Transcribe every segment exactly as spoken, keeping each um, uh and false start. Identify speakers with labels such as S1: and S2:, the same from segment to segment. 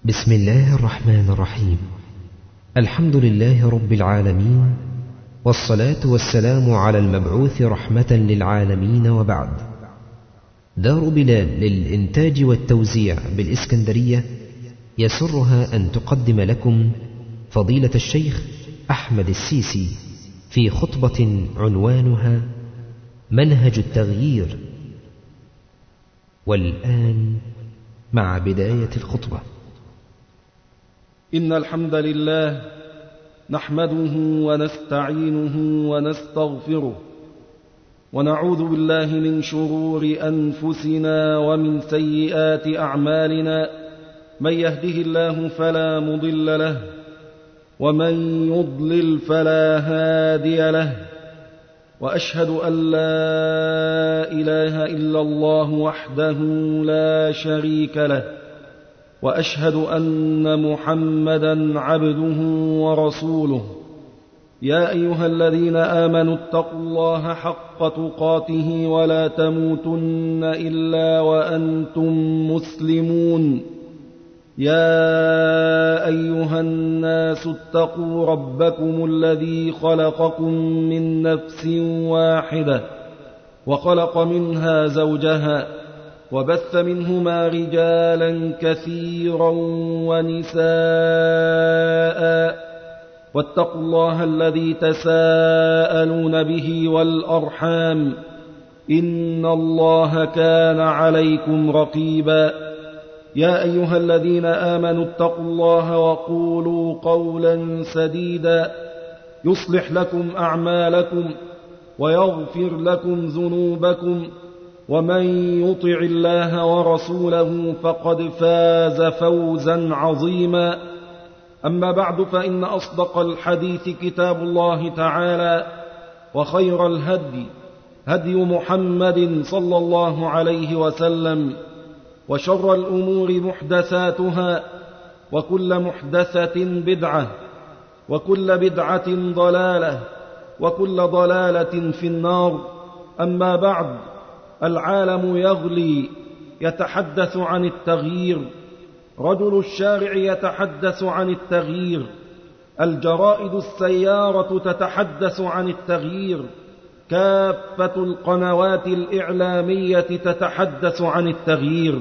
S1: بسم الله الرحمن الرحيم. الحمد لله رب العالمين، والصلاة والسلام على المبعوث رحمة للعالمين، وبعد. دار بلال للإنتاج والتوزيع بالإسكندرية يسرها أن تقدم لكم فضيلة الشيخ أحمد السيسي في خطبة عنوانها منهج التغيير. والآن مع بداية الخطبة.
S2: إن الحمد لله نحمده ونستعينه ونستغفره، ونعوذ بالله من شرور أنفسنا ومن سيئات أعمالنا. من يهده الله فلا مضل له، ومن يضلل فلا هادي له. وأشهد أن لا إله إلا الله وحده لا شريك له، وأشهد أن محمدًا عبده ورسوله. يا أيها الذين آمنوا اتقوا الله حق تقاته ولا تموتن إلا وأنتم مسلمون. يا أيها الناس اتقوا ربكم الذي خلقكم من نفس واحدة، وخلق منها زوجها، وبث منهما رجالا كثيرا ونساء. واتقوا الله الذي تساءلون به والأرحام، إن الله كان عليكم رقيبا. يا أيها الذين آمنوا اتقوا الله وقولوا قولا سديدا يصلح لكم أعمالكم ويغفر لكم ذنوبكم، ومن يطع الله ورسوله فقد فاز فوزا عظيما. أما بعد، فإن أصدق الحديث كتاب الله تعالى، وخير الهدي هدي محمد صلى الله عليه وسلم، وشر الأمور محدثاتها، وكل محدثة بدعة، وكل بدعة ضلالة، وكل ضلالة في النار. أما بعد، العالم يغلي يتحدث عن التغيير، رجل الشارع يتحدث عن التغيير، الجرائد السيارة تتحدث عن التغيير، كافة القنوات الإعلامية تتحدث عن التغيير.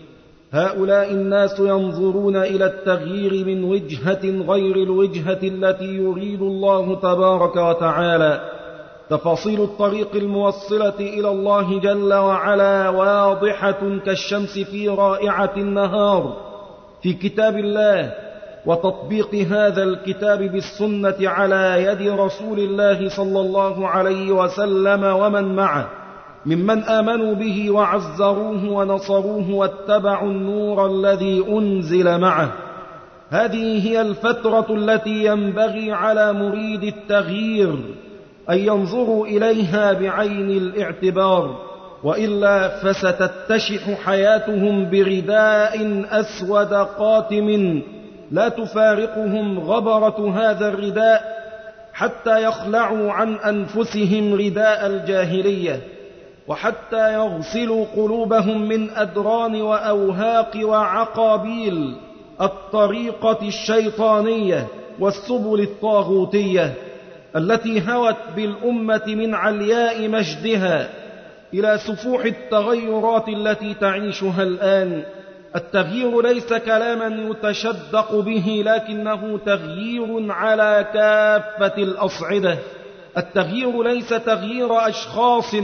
S2: هؤلاء الناس ينظرون إلى التغيير من وجهة غير الوجهة التي يريد الله تبارك وتعالى. تفاصيل الطريق الموصلة إلى الله جل وعلا واضحة كالشمس في رائعة النهار في كتاب الله، وتطبيق هذا الكتاب بالسنة على يد رسول الله صلى الله عليه وسلم ومن معه ممن آمنوا به وعزروه ونصروه واتبعوا النور الذي أنزل معه. هذه هي الفترة التي ينبغي على مريد التغيير أن ينظروا إليها بعين الاعتبار، وإلا فستتشح حياتهم برداء أسود قاتم لا تفارقهم غبرة هذا الرداء حتى يخلعوا عن أنفسهم رداء الجاهلية، وحتى يغسلوا قلوبهم من أدران وأوهاق وعقابيل الطريقة الشيطانية والسبل الطاغوتية التي هوت بالأمة من علياء مجدها إلى سفوح التغيرات التي تعيشها الآن. التغيير ليس كلاما يتشدق به، لكنه تغيير على كافة الأصعدة. التغيير ليس تغيير أشخاص،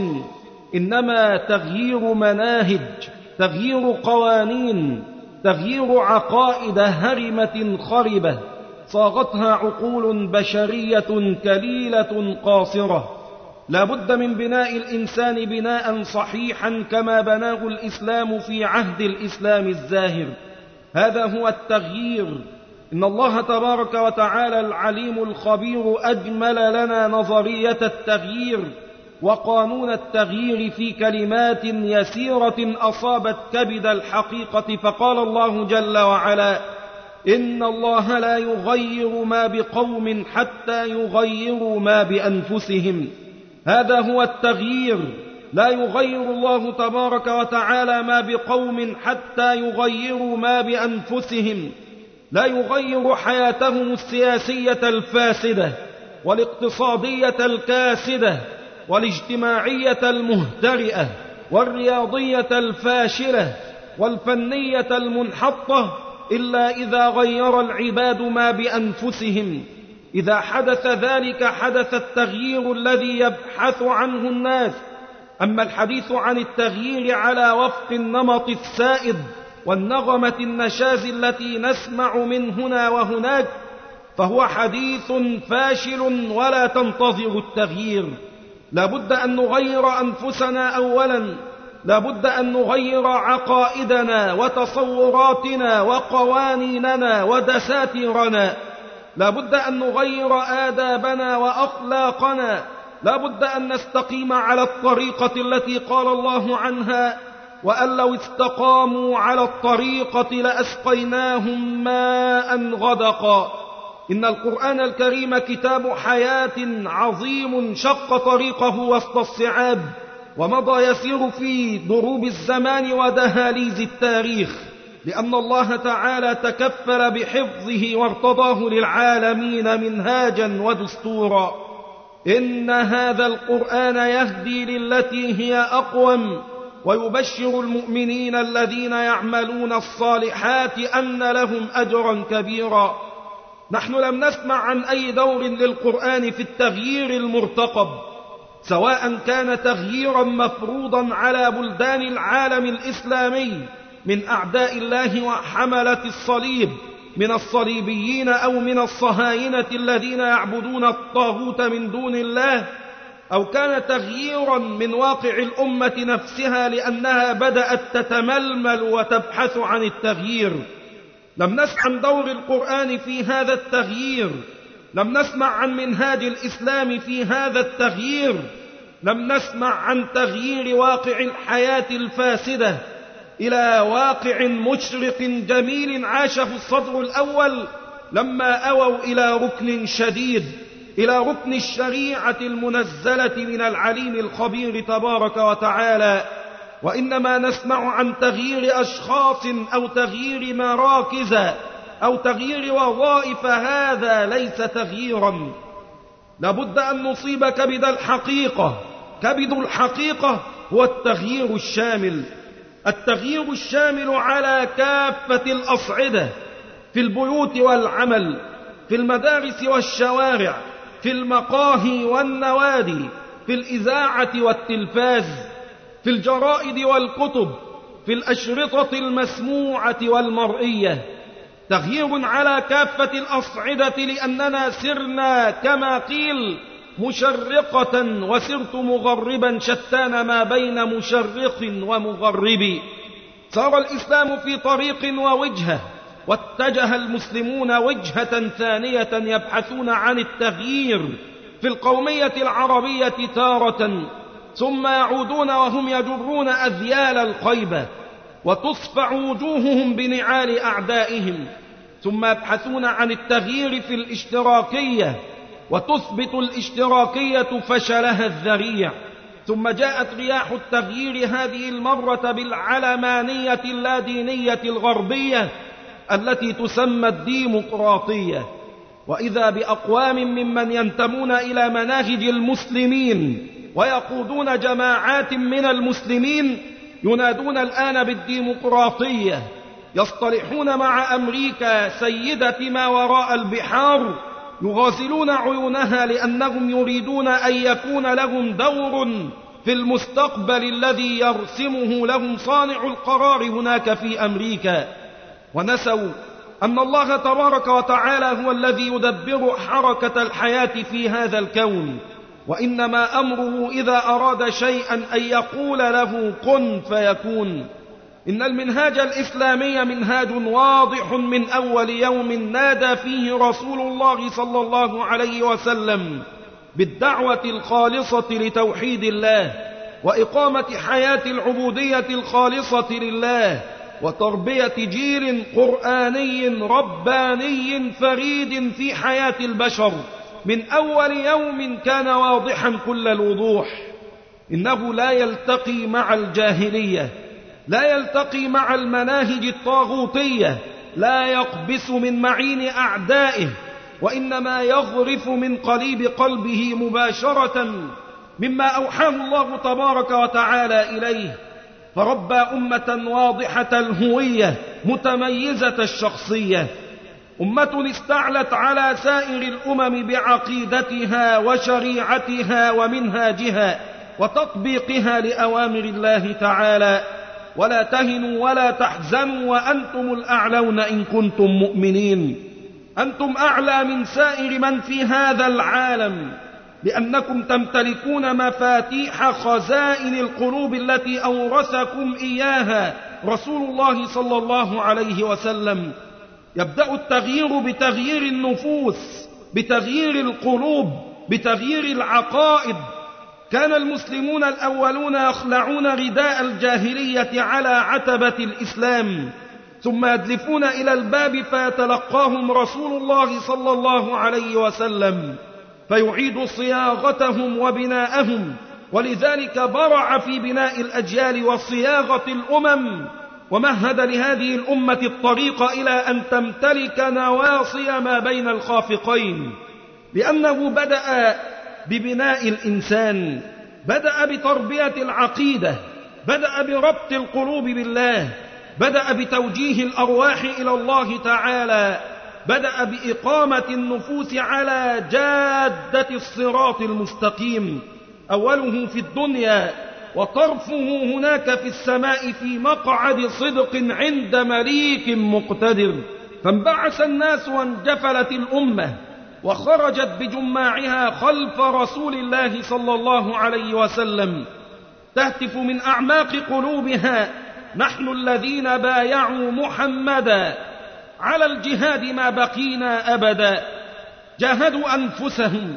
S2: إنما تغيير مناهج، تغيير قوانين، تغيير عقائد هرمة خربة صاغتها عقول بشرية كليلة قاصرة. لا بد من بناء الإنسان بناء صحيحا كما بناه الإسلام في عهد الإسلام الزاهر. هذا هو التغيير. إن الله تبارك وتعالى العليم الخبير أجمل لنا نظرية التغيير وقانون التغيير في كلمات يسيرة أصابت كبد الحقيقة. فقال الله جل وعلا: إن الله لا يغير ما بقوم حتى يغيروا ما بأنفسهم. هذا هو التغيير. لا يغير الله تبارك وتعالى ما بقوم حتى يغيروا ما بأنفسهم. لا يغير حياتهم السياسية الفاسدة والاقتصادية الكاسدة والاجتماعية المهترئة والرياضية الفاشلة والفنية المنحطة إلا إذا غير العباد ما بأنفسهم. إذا حدث ذلك حدث التغيير الذي يبحث عنه الناس. أما الحديث عن التغيير على وفق النمط السائد والنغمة النشاز التي نسمع من هنا وهناك فهو حديث فاشل ولا تنتظر التغيير. لا بد أن نغير أنفسنا أولا، لا بد أن نغير عقائدنا وتصوراتنا وقوانيننا ودساتيرنا، لا بد أن نغير آدابنا وأخلاقنا، لا بد أن نستقيم على الطريقة التي قال الله عنها: وأن لو استقاموا على الطريقة لأسقيناهم ماء غدقا. إن القرآن الكريم كتاب حياة عظيم شق طريقه وسط الصعاب ومضى يسير في دروب الزمان ودهاليز التاريخ، لأن الله تعالى تكفل بحفظه وارتضاه للعالمين منهاجا ودستورا. إن هذا القرآن يهدي للتي هي أقوم ويبشر المؤمنين الذين يعملون الصالحات أن لهم أجرا كبيرا. نحن لم نسمع عن أي دور للقرآن في التغيير المرتقب، سواء كان تغييرا مفروضا على بلدان العالم الإسلامي من أعداء الله وحملة الصليب من الصليبيين أو من الصهاينة الذين يعبدون الطاغوت من دون الله، أو كان تغييرا من واقع الأمة نفسها لأنها بدأت تتململ وتبحث عن التغيير. لم نسمع عن دور القرآن في هذا التغيير، لم نسمع عن منهاج الإسلام في هذا التغيير، لم نسمع عن تغيير واقع الحياة الفاسدة إلى واقع مشرق جميل عاشه الصدر الأول لما أووا إلى ركن شديد، إلى ركن الشريعة المنزلة من العليم الخبير تبارك وتعالى. وإنما نسمع عن تغيير أشخاص أو تغيير مراكز أو تغيير وظائف، هذا ليس تغييرا. لابد أن نصيب كبد الحقيقة. كبد الحقيقة هو التغيير الشامل، التغيير الشامل على كافة الأصعدة، في البيوت والعمل، في المدارس والشوارع، في المقاهي والنوادي، في الإذاعة والتلفاز، في الجرائد والكتب، في الأشرطة المسموعة والمرئية. تغيير على كافة الأصعدة، لأننا سرنا كما قيل مشرقة وسرت مغربا، شتان ما بين مشرق ومغرب. صار الإسلام في طريق ووجهة، واتجه المسلمون وجهة ثانية يبحثون عن التغيير في القومية العربية تارة، ثم يعودون وهم يجرون أذيال الخيبة وتصفع وجوههم بنعال أعدائهم، ثم يبحثون عن التغيير في الاشتراكية وتثبت الاشتراكية فشلها الذريع. ثم جاءت رياح التغيير هذه المرة بالعلمانية اللادينية الغربية التي تسمى الديمقراطية، وإذا بأقوام ممن ينتمون إلى مناهج المسلمين ويقودون جماعات من المسلمين ينادون الآن بالديمقراطية، يصطلحون مع أمريكا سيدة ما وراء البحار، يغازلون عيونها لأنهم يريدون أن يكون لهم دور في المستقبل الذي يرسمه لهم صانع القرار هناك في أمريكا. ونسوا أن الله تبارك وتعالى هو الذي يدبر حركة الحياة في هذا الكون، وإنما أمره إذا أراد شيئا أن يقول له كن فيكون. إن المنهاج الإسلامي منهاج واضح من أول يوم نادى فيه رسول الله صلى الله عليه وسلم بالدعوة الخالصة لتوحيد الله، وإقامة حياة العبودية الخالصة لله، وتربية جيل قرآني رباني فريد في حياة البشر. من أول يوم كان واضحا كل الوضوح. إنه لا يلتقي مع الجاهلية، لا يلتقي مع المناهج الطاغوتية، لا يقبس من معين أعدائه، وإنما يغرف من قليب قلبه مباشرة مما أوحاه الله تبارك وتعالى إليه، فربى أمة واضحة الهوية متميزة الشخصية، أمة استعلت على سائر الأمم بعقيدتها وشريعتها ومنهاجها وتطبيقها لأوامر الله تعالى. ولا تهنوا ولا تحزنوا وأنتم الأعلون إن كنتم مؤمنين. أنتم أعلى من سائر من في هذا العالم، لأنكم تمتلكون مفاتيح خزائن القلوب التي أورثكم إياها رسول الله صلى الله عليه وسلم. يبدأ التغيير بتغيير النفوس، بتغيير القلوب، بتغيير العقائد. كان المسلمون الأولون يخلعون رداء الجاهلية على عتبة الإسلام، ثم يدلفون إلى الباب فيتلقاهم رسول الله صلى الله عليه وسلم فيعيد صياغتهم وبناءهم. ولذلك برع في بناء الأجيال وصياغة الأمم، ومهد لهذه الأمة الطريق إلى أن تمتلك نواصي ما بين الخافقين، لأنه بدأ ببناء الإنسان، بدأ بتربية العقيدة، بدأ بربط القلوب بالله، بدأ بتوجيه الأرواح إلى الله تعالى، بدأ بإقامة النفوس على جادة الصراط المستقيم، أوله في الدنيا وطرفه هناك في السماء في مقعد صدق عند مليك مقتدر. فانبعث الناس وانجفلت الأمة وخرجت بجماعها خلف رسول الله صلى الله عليه وسلم، تهتف من أعماق قلوبها: نحن الذين بايعوا محمدا على الجهاد ما بقينا أبدا. جاهدوا أنفسهم،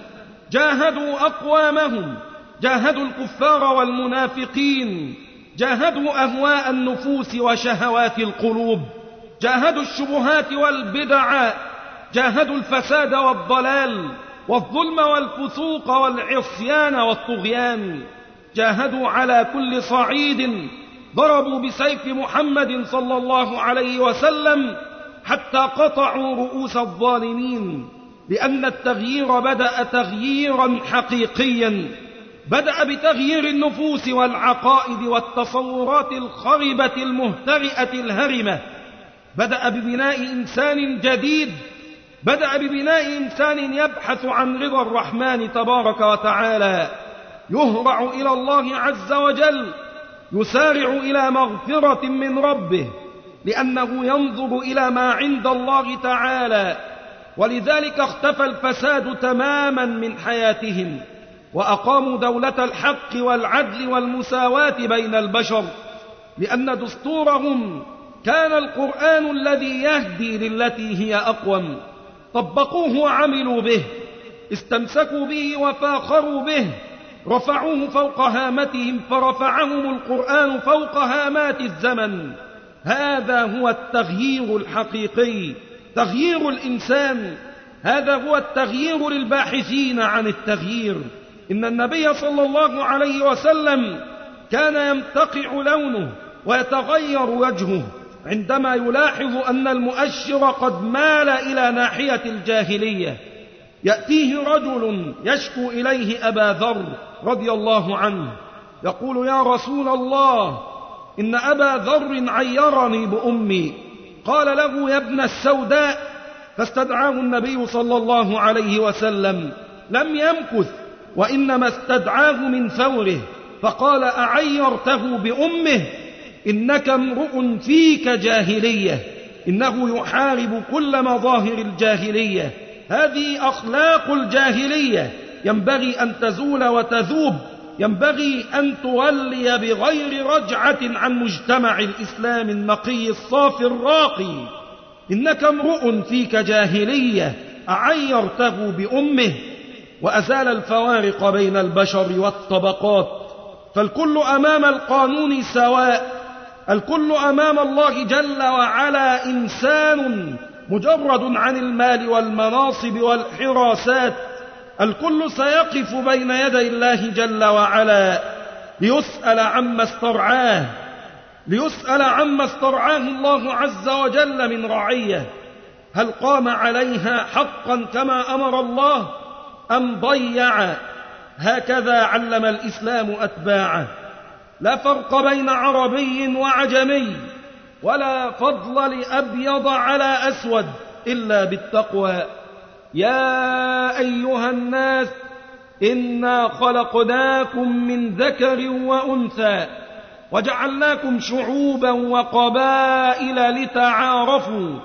S2: جاهدوا أقوامهم، جاهدوا الكفار والمنافقين، جاهدوا أهواء النفوس وشهوات القلوب، جاهدوا الشبهات والبدع، جاهدوا الفساد والضلال والظلم والفسوق والعصيان والطغيان، جاهدوا على كل صعيد، ضربوا بسيف محمد صلى الله عليه وسلم حتى قطعوا رؤوس الظالمين. لأن التغيير بدأ تغييرا حقيقيا، بدأ بتغيير النفوس والعقائد والتصورات الخربة المهترئة الهرمة، بدأ ببناء إنسان جديد، بدأ ببناء إنسان يبحث عن رضا الرحمن تبارك وتعالى، يهرع إلى الله عز وجل، يسارع إلى مغفرة من ربه، لأنه ينظر إلى ما عند الله تعالى. ولذلك اختفى الفساد تماما من حياتهم، وأقاموا دولة الحق والعدل والمساواة بين البشر، لأن دستورهم كان القرآن الذي يهدي للتي هي أقوم. طبقوه وعملوا به، استمسكوا به وفاخروا به، رفعوه فوق هامتهم فرفعهم القرآن فوق هامات الزمن. هذا هو التغيير الحقيقي، تغيير الإنسان، هذا هو التغيير للباحثين عن التغيير. إن النبي صلى الله عليه وسلم كان يمتقع لونه ويتغير وجهه عندما يلاحظ أن المؤشر قد مال إلى ناحية الجاهلية. يأتيه رجل يشكو إليه أبا ذر رضي الله عنه، يقول: يا رسول الله، إن أبا ذر عيرني بأمي. قال له: يا ابن السوداء. فاستدعاه النبي صلى الله عليه وسلم، لم يمكث وإنما استدعاه من ثوره فقال: أعيرته بأمه؟ إنك امرؤ فيك جاهلية. إنه يحارب كل مظاهر الجاهلية، هذه أخلاق الجاهلية، ينبغي أن تزول وتذوب، ينبغي أن تولي بغير رجعة عن مجتمع الإسلام النقي الصافي الراقي. إنك امرؤ فيك جاهلية، أعيرته بأمه. وأزال الفوارق بين البشر والطبقات، فالكل أمام القانون سواء، الكل أمام الله جل وعلا إنسان مجرد عن المال والمناصب والحراسات. الكل سيقف بين يدي الله جل وعلا ليسأل عما استرعاه. ليسأل عما استرعاه الله عز وجل من رعية، هل قام عليها حقا كما أمر الله أم ضيع؟ هكذا علم الإسلام أتباعه. لا فرق بين عربي وعجمي، ولا فضل لأبيض على أسود إلا بالتقوى. يا أيها الناس إنا خلقناكم من ذكر وأنثى وجعلناكم شعوبا وقبائل لتعارفوا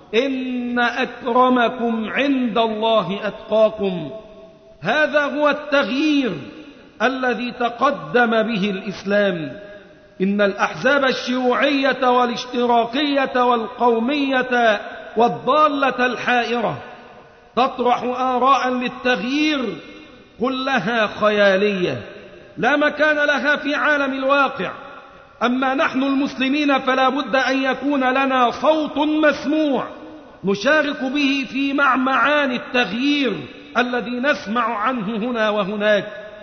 S2: إن أكرمكم عند الله أتقاكم. هذا هو التغيير الذي تقدم به الإسلام. إن الأحزاب الشيوعية والاشتراكية والقومية والضالة الحائرة تطرح آراء للتغيير كلها خيالية لا مكان لها في عالم الواقع. أما نحن المسلمين فلا بد أن يكون لنا صوت مسموع نشارك به في معمعان التغيير الذي نسمع عنه هنا وهناك.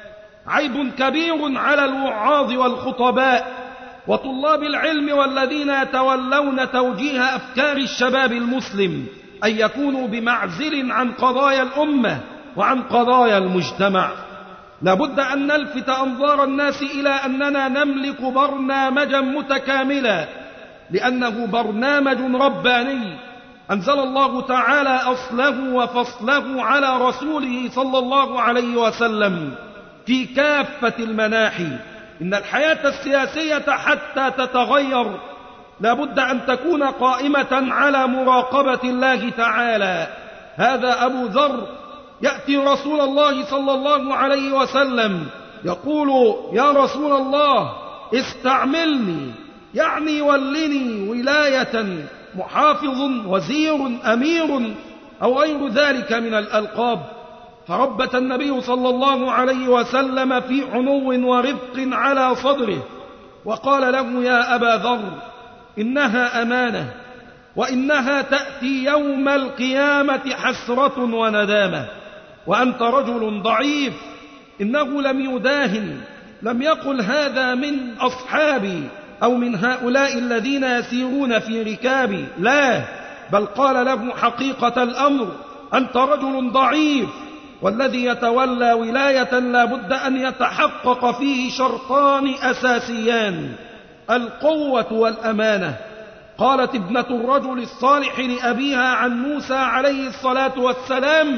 S2: عيب كبير على الوعاظ والخطباء وطلاب العلم والذين يتولون توجيه أفكار الشباب المسلم أن يكونوا بمعزل عن قضايا الأمة وعن قضايا المجتمع. لابد أن نلفت أنظار الناس إلى أننا نملك برنامجا متكاملا، لأنه برنامج رباني أنزل الله تعالى أصله وفصله على رسوله صلى الله عليه وسلم في كافة المناحي. إن الحياة السياسية حتى تتغير لابد أن تكون قائمة على مراقبة الله تعالى. هذا أبو ذر يأتي رسول الله صلى الله عليه وسلم يقول: يا رسول الله استعملني، يعني ولني ولاية، محافظ، وزير، أمير أو غير ذلك من الألقاب. فربت النبي صلى الله عليه وسلم في عنو ورفق على صدره وقال له: يا أبا ذر إنها أمانة، وإنها تأتي يوم القيامة حسرة وندامة، وأنت رجل ضعيف. إنه لم يداهن، لم يقل هذا من أصحابي أو من هؤلاء الذين يسيرون في ركابي، لا، بل قال له حقيقة الأمر: أنت رجل ضعيف، والذي يتولى ولاية لا بد أن يتحقق فيه شرطان أساسيان: القوة والأمانة. قالت ابنة الرجل الصالح لأبيها عن موسى عليه الصلاة والسلام: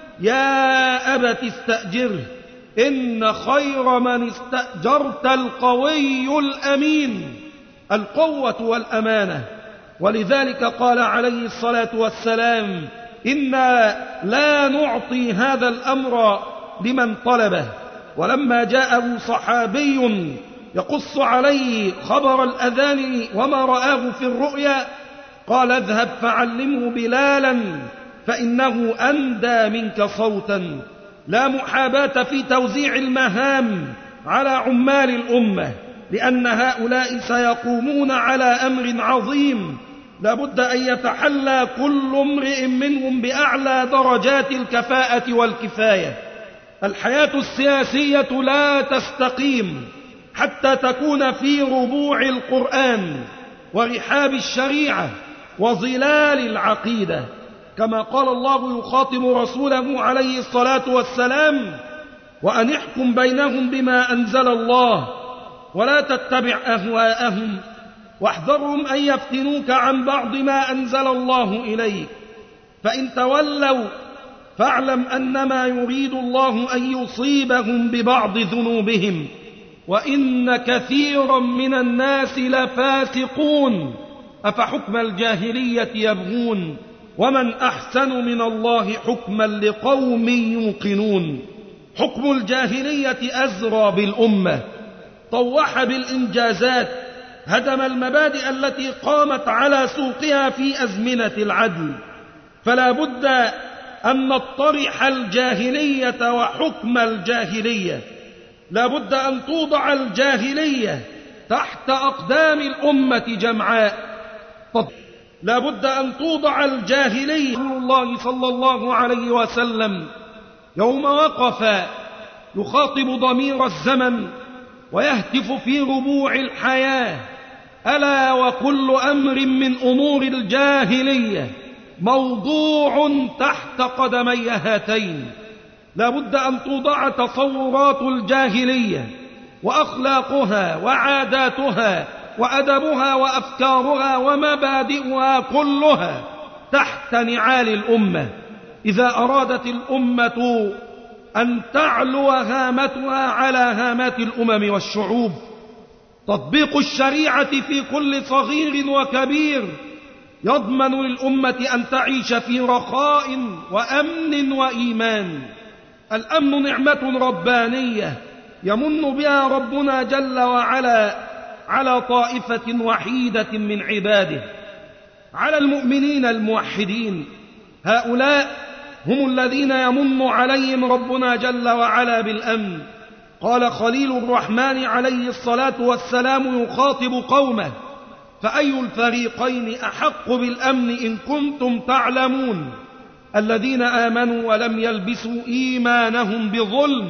S2: يا أبت استأجره إن خير من استأجرت القوي الأمين. القوة والأمانة. ولذلك قال عليه الصلاة والسلام: إنا لا نعطي هذا الأمر لمن طلبه. ولما جاءه صحابي يقص عليه خبر الأذان وما رآه في الرؤيا قال: اذهب فعلمه بلالا فإنه أندى منك صوتا. لا محاباة في توزيع المهام على عمال الأمة، لأن هؤلاء سيقومون على أمر عظيم لا بد أن يتحلى كل امرئ منهم بأعلى درجات الكفاءة والكفاية. الحياة السياسية لا تستقيم حتى تكون في ربوع القرآن ورحاب الشريعة وظلال العقيدة، كما قال الله يخاطب رسوله عليه الصلاة والسلام: وأن احكم بينهم بما أنزل الله ولا تتبع أهواءهم واحذرهم أن يفتنوك عن بعض ما أنزل الله إليك، فإن تولوا فاعلم أنما يريد الله أن يصيبهم ببعض ذنوبهم وإن كثيرا من الناس لفاسقون أفحكم الجاهلية يبغون ومن أحسن من الله حكما لقوم يوقنون. حكم الجاهلية أزرى بالأمة، طوح بالإنجازات، هدم المبادئ التي قامت على سوقها في أزمنة العدل. فلا بد أن نطرح الجاهلية وحكم الجاهلية. لا بد أن توضع الجاهلية تحت أقدام الأمة جمعاء. لا بد أن توضع الجاهلية. رسول الله صلى الله عليه وسلم يوم وقف يخاطب ضمير الزمن ويهتف في ربوع الحياة ألا وكل أمر من أمور الجاهلية موضوع تحت قدمي هاتين. لا بد أن توضع تصورات الجاهلية وأخلاقها وعاداتها وأدبها وأفكارها ومبادئها كلها تحت نعال الأمة، إذا أرادت الأمة أن تعلو هامتها على هامات الأمم والشعوب. تطبيق الشريعة في كل صغير وكبير يضمن للأمة أن تعيش في رخاء وأمن وإيمان. الأمن نعمة ربانية يمن بها ربنا جل وعلا على طائفة وحيدة من عباده، على المؤمنين الموحدين. هؤلاء هم الذين يمن عليهم ربنا جل وعلا بالأمن. قال خليل الرحمن عليه الصلاة والسلام يخاطب قومه: فأي الفريقين أحق بالأمن إن كنتم تعلمون؟ الذين آمنوا ولم يلبسوا إيمانهم بظلم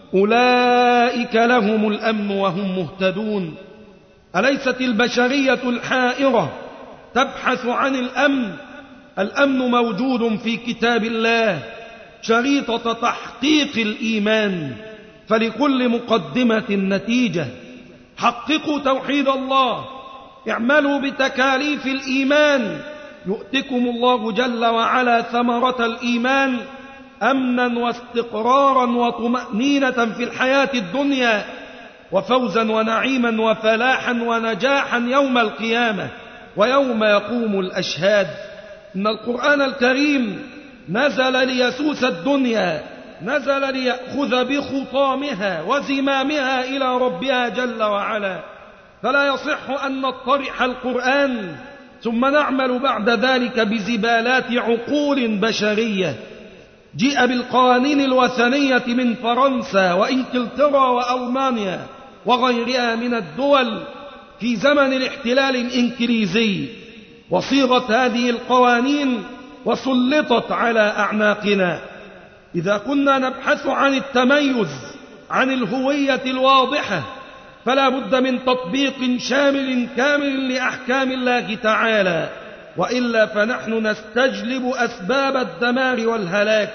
S2: أولئك لهم الأمن وهم مهتدون. أليست البشرية الحائرة تبحث عن الأمن؟ الأمن موجود في كتاب الله شريطة تحقيق الإيمان، فلكل مقدمة نتيجة. حققوا توحيد الله، اعملوا بتكاليف الإيمان، يؤتكم الله جل وعلا ثمرة الإيمان أمنا واستقرارا وطمأنينة في الحياة الدنيا، وفوزا ونعيما وفلاحا ونجاحا يوم القيامة ويوم يقوم الأشهاد. إن القرآن الكريم نزل ليسوس الدنيا، نزل ليأخذ بخطامها وزمامها إلى ربها جل وعلا، فلا يصح أن نطرح القرآن ثم نعمل بعد ذلك بزبالات عقول بشرية. جيء بالقوانين الوثنية من فرنسا وإنجلترا وألمانيا وغيرها من الدول في زمن الاحتلال الإنجليزي، وصيغت هذه القوانين وسلطت على أعناقنا. إذا كنا نبحث عن التميز، عن الهوية الواضحة، فلا بد من تطبيق شامل كامل لأحكام الله تعالى، وإلا فنحن نستجلب أسباب الدمار والهلاك.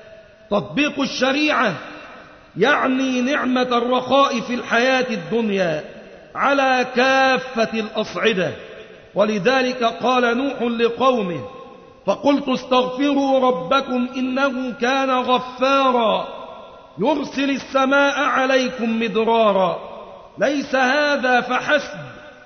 S2: تطبيق الشريعة يعني نعمة الرخاء في الحياة الدنيا على كافة الأصعدة. ولذلك قال نوح لقومه: فقلت استغفروا ربكم إنه كان غفارا يرسل السماء عليكم مدرارا. ليس هذا فحسب،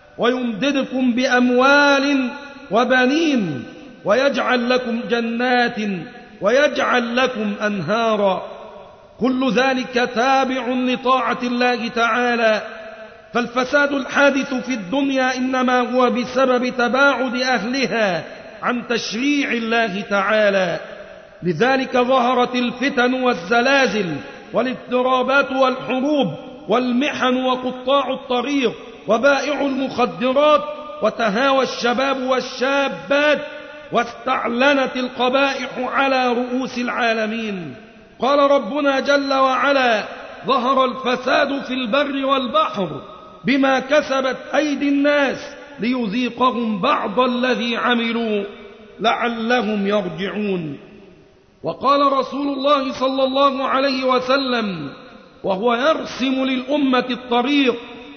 S2: ويمددكم بأموال وبنين ويجعل لكم جنات ويجعل لكم أنهارا. كل ذلك تابع لطاعة الله تعالى. فالفساد الحادث في الدنيا إنما هو بسبب تباعد أهلها عن تشريع الله تعالى. لذلك ظهرت الفتن والزلازل والاضطرابات والحروب والمحن وقطاع الطريق وبائع المخدرات، وتهاوى الشباب والشابات، واستعلنت القبائح على رؤوس العالمين. قال ربنا جل وعلا: ظهر الفساد في البر والبحر بما كسبت أيدي الناس ليذيقهم بعض الذي عملوا لعلهم يرجعون. وقال رسول الله صلى الله عليه وسلم وهو يرسم للأمة الطريق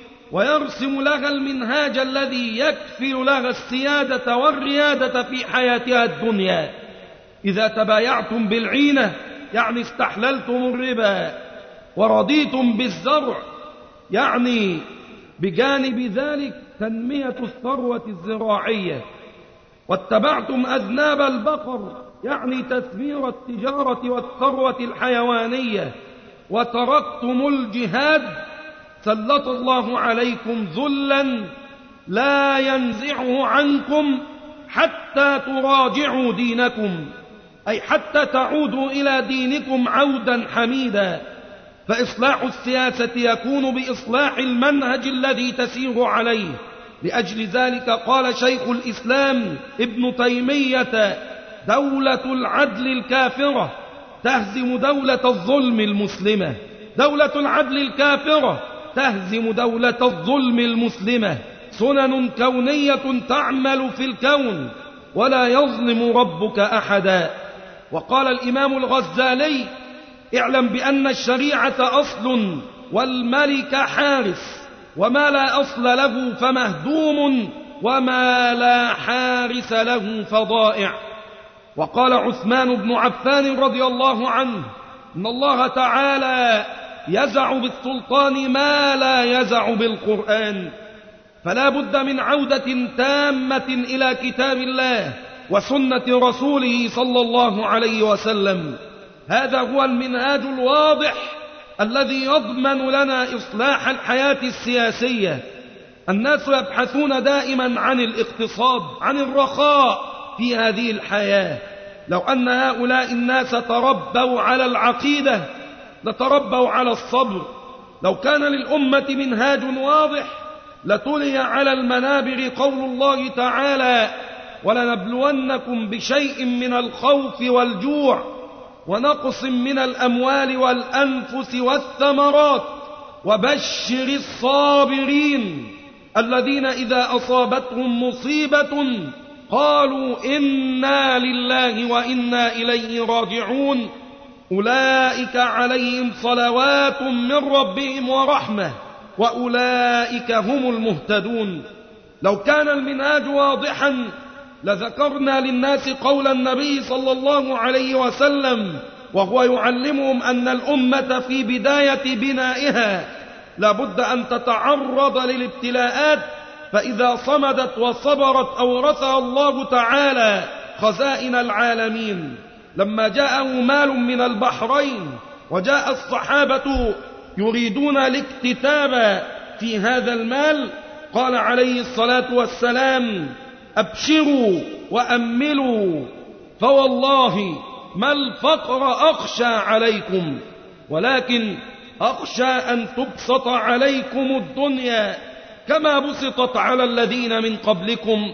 S2: ويرسم لها المنهاج الذي يكفل لها السيادة والريادة في حياتها الدنيا: إذا تبايعتم بالعينة يعني استحللتم الربا، ورضيتم بالزرع يعني بجانب ذلك تنمية الثروة الزراعية، واتبعتم أذناب البقر يعني تثمير التجارة والثروة الحيوانية، وتركتم الجهاد، سلط الله عليكم ذلا لا ينزعه عنكم حتى تراجعوا دينكم، أي حتى تعودوا إلى دينكم عودا حميدا. فإصلاح السياسة يكون بإصلاح المنهج الذي تسير عليه. لأجل ذلك قال شيخ الإسلام ابن تيمية: دولة العدل الكافرة تهزم دولة الظلم المسلمة. دولة العدل الكافرة تهزم دولة الظلم المسلمة. سنن كونية تعمل في الكون، ولا يظلم ربك أحدا. وقال الإمام الغزالي: اعلم بأن الشريعة أصل والملك حارس، وما لا أصل له فمهدوم، وما لا حارس له فضائع. وقال عثمان بن عفان رضي الله عنه: إن الله تعالى يزع بالسلطان ما لا يزع بالقرآن، فلا بد من عودة تامة إلى كتاب الله وسنة رسوله صلى الله عليه وسلم. هذا هو المنهاج الواضح الذي يضمن لنا إصلاح الحياة السياسية. الناس يبحثون دائما عن الاقتصاد، عن الرخاء في هذه الحياة. لو أن هؤلاء الناس تربوا على العقيدة لتربوا على الصبر. لو كان للأمة منهاج واضح لتلي على المنابر قول الله تعالى: ولنبلونكم بشيء من الخوف والجوع ونقص من الأموال والأنفس والثمرات وبشر الصابرين الذين إذا أصابتهم مصيبة قالوا إنا لله وإنا إليه راجعون أولئك عليهم صلوات من ربهم ورحمة وأولئك هم المهتدون. لو كان المنهاج واضحا لذكرنا للناس قول النبي صلى الله عليه وسلم وهو يعلمهم أن الأمة في بداية بنائها لابد أن تتعرض للابتلاءات، فإذا صمدت وصبرت أورثها الله تعالى خزائن العالمين. لما جاءه مال من البحرين وجاء الصحابة يريدون الاكتتاب في هذا المال، قال عليه الصلاة والسلام: أبشروا وأملوا، فوالله ما الفقر أخشى عليكم، ولكن أخشى أن تبسط عليكم الدنيا كما بسطت على الذين من قبلكم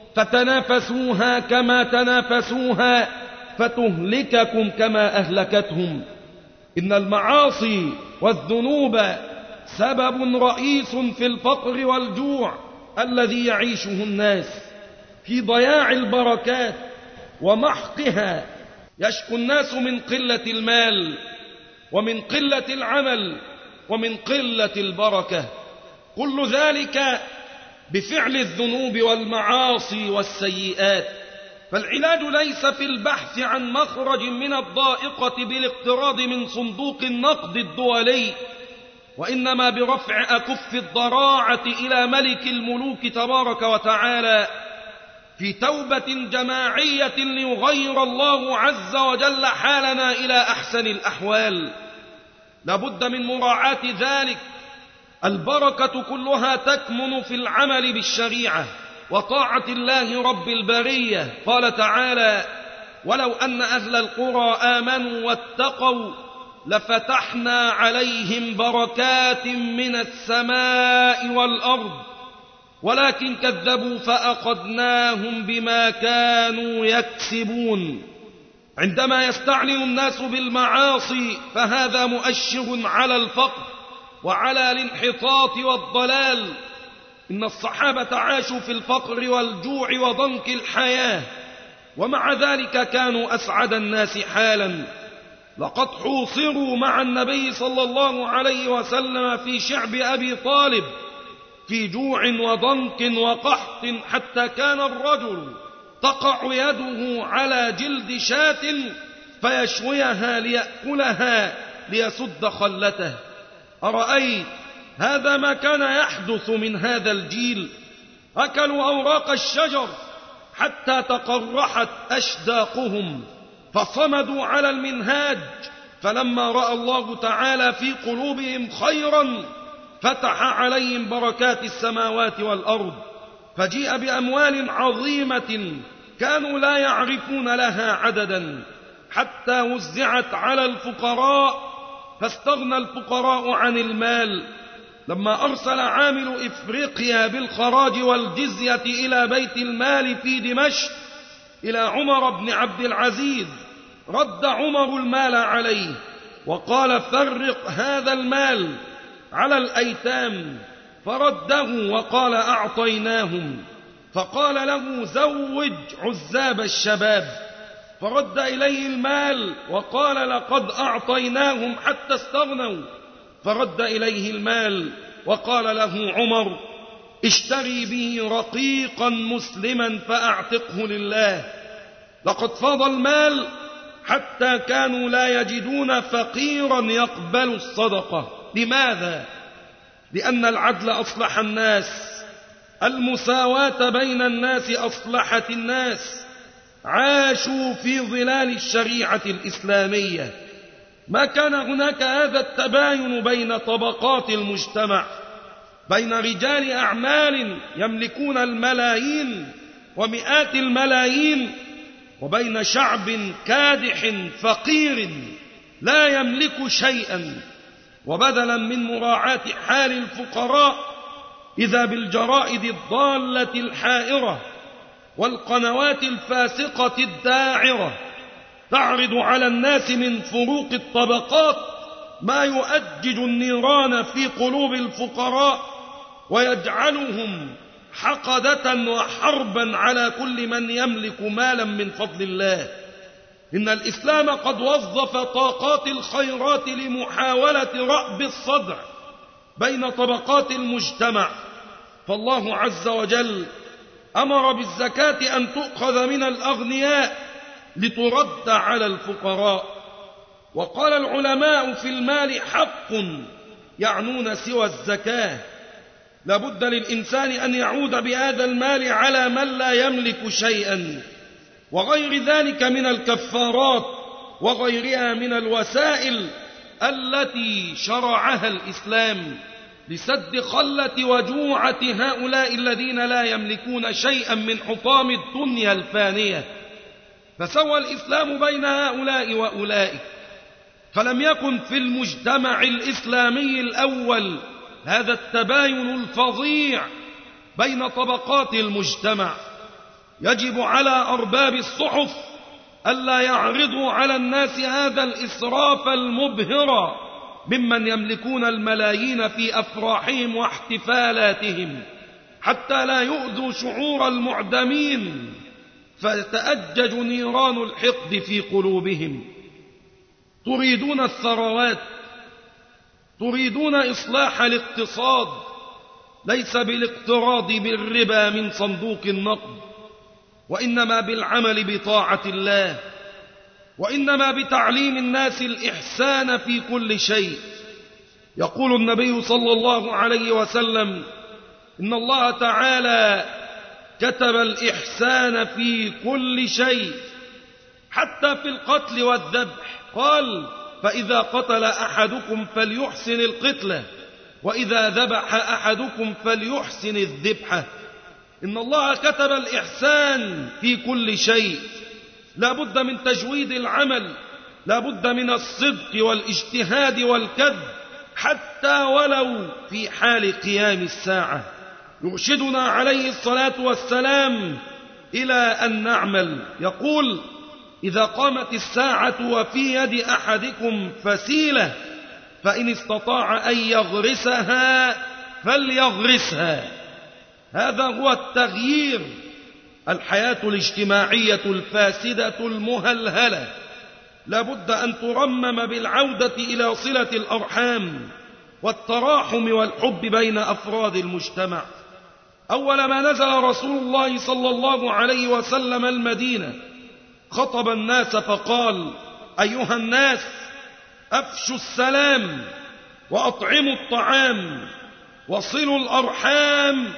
S2: فتنافسوها كما تنافسوها فتهلككم كما أهلكتهم. إن المعاصي والذنوب سبب رئيس في الفقر والجوع الذي يعيشه الناس. في ضياع البركات ومحقها يشكو الناس من قلة المال ومن قلة العمل ومن قلة البركة، كل ذلك بفعل الذنوب والمعاصي والسيئات. فالعلاج ليس في البحث عن مخرج من الضائقة بالاقتراض من صندوق النقد الدولي، وإنما برفع أكف الضراعة إلى ملك الملوك تبارك وتعالى في توبة جماعية ليغير الله عز وجل حالنا إلى أحسن الأحوال. لابد من مراعاة ذلك. البركة كلها تكمن في العمل بالشريعة وطاعة الله رب البرية. قال تعالى: ولو أن أهل القرى آمنوا واتقوا لفتحنا عليهم بركات من السماء والأرض ولكن كذبوا فأخذناهم بما كانوا يكسبون. عندما يستعلن الناس بالمعاصي فهذا مؤشر على الفقر وعلى الانحطاط والضلال. إن الصحابة عاشوا في الفقر والجوع وضنك الحياة، ومع ذلك كانوا أسعد الناس حالا. لقد حوصروا مع النبي صلى الله عليه وسلم في شعب أبي طالب في جوع وضنك وقحط، حتى كان الرجل تقع يده على جلد شاة فيشويها ليأكلها ليسد خلته. أرأيت هذا ما كان يحدث من هذا الجيل؟ أكلوا أوراق الشجر حتى تقرحت أشداقهم فصمدوا على المنهاج، فلما رأى الله تعالى في قلوبهم خيرا فتح عليهم بركات السماوات والأرض، فجيء بأموال عظيمة كانوا لا يعرفون لها عددا حتى وزعت على الفقراء فاستغنى الفقراء عن المال. لما أرسل عامل إفريقيا بالخراج والجزية إلى بيت المال في دمشق إلى عمر بن عبد العزيز، رد عمر المال عليه وقال: فرق هذا المال على الأيتام فرده وقال أعطيناهم، فقال له زوج عزاب الشباب، فرد إليه المال وقال لقد أعطيناهم حتى استغنوا، فرد إليه المال وقال له عمر اشتري به رقيقا مسلما فأعتقه لله. لقد فاض المال حتى كانوا لا يجدون فقيرا يقبل الصدقة. لماذا؟ لأن العدل أصلح الناس، المساواة بين الناس أصلحت الناس، عاشوا في ظلال الشريعة الإسلامية، ما كان هناك هذا التباين بين طبقات المجتمع، بين رجال أعمال يملكون الملايين ومئات الملايين، وبين شعب كادح فقير لا يملك شيئا. وبدلا من مراعاة حال الفقراء إذا بالجرائد الضالة الحائرة والقنوات الفاسقة الداعرة تعرض على الناس من فروق الطبقات ما يؤجج النيران في قلوب الفقراء ويجعلهم حقدة وحربا على كل من يملك مالا من فضل الله. إن الإسلام قد وظف طاقات الخيرات لمحاولة رأب الصدع بين طبقات المجتمع، فالله عز وجل أمر بالزكاة أن تؤخذ من الأغنياء لترد على الفقراء. وقال العلماء في المال حق يعنون سوى الزكاة، لابد للإنسان أن يعود بهذا المال على من لا يملك شيئا، وغير ذلك من الكفارات وغيرها من الوسائل التي شرعها الإسلام لسد خلة وجوعة هؤلاء الذين لا يملكون شيئا من حطام الدنيا الفانية. فسوى الإسلام بين هؤلاء وأولئك، فلم يكن في المجتمع الإسلامي الأول هذا التباين الفظيع بين طبقات المجتمع. يجب على أرباب الصحف ألا يعرضوا على الناس هذا الإسراف المبهر ممن يملكون الملايين في أفراحهم واحتفالاتهم، حتى لا يؤذوا شعور المعدمين فتأجج نيران الحقد في قلوبهم. تريدون الثروات، تريدون إصلاح الاقتصاد، ليس بالاقتراض بالربا من صندوق النقد، وإنما بالعمل بطاعة الله، وإنما بتعليم الناس الإحسان في كل شيء. يقول النبي صلى الله عليه وسلم إن الله تعالى كتب الإحسان في كل شيء حتى في القتل والذبح، قال فإذا قتل أحدكم فليحسن القتلة، وإذا ذبح أحدكم فليحسن الذبحة. إن الله كتب الإحسان في كل شيء، لا بد من تجويد العمل، لا بد من الصدق والاجتهاد والكذب، حتى ولو في حال قيام الساعة. يرشدنا عليه الصلاة والسلام إلى أن نعمل، يقول إذا قامت الساعة وفي يد أحدكم فسيلة فإن استطاع أن يغرسها فليغرسها. هذا هو التغيير. الحياة الاجتماعية الفاسدة المهلهلة لابد أن ترمم بالعودة إلى صلة الأرحام والتراحم والحب بين أفراد المجتمع. أول ما نزل رسول الله صلى الله عليه وسلم المدينة خطب الناس فقال أيها الناس أفشوا السلام وأطعموا الطعام وصلوا الأرحام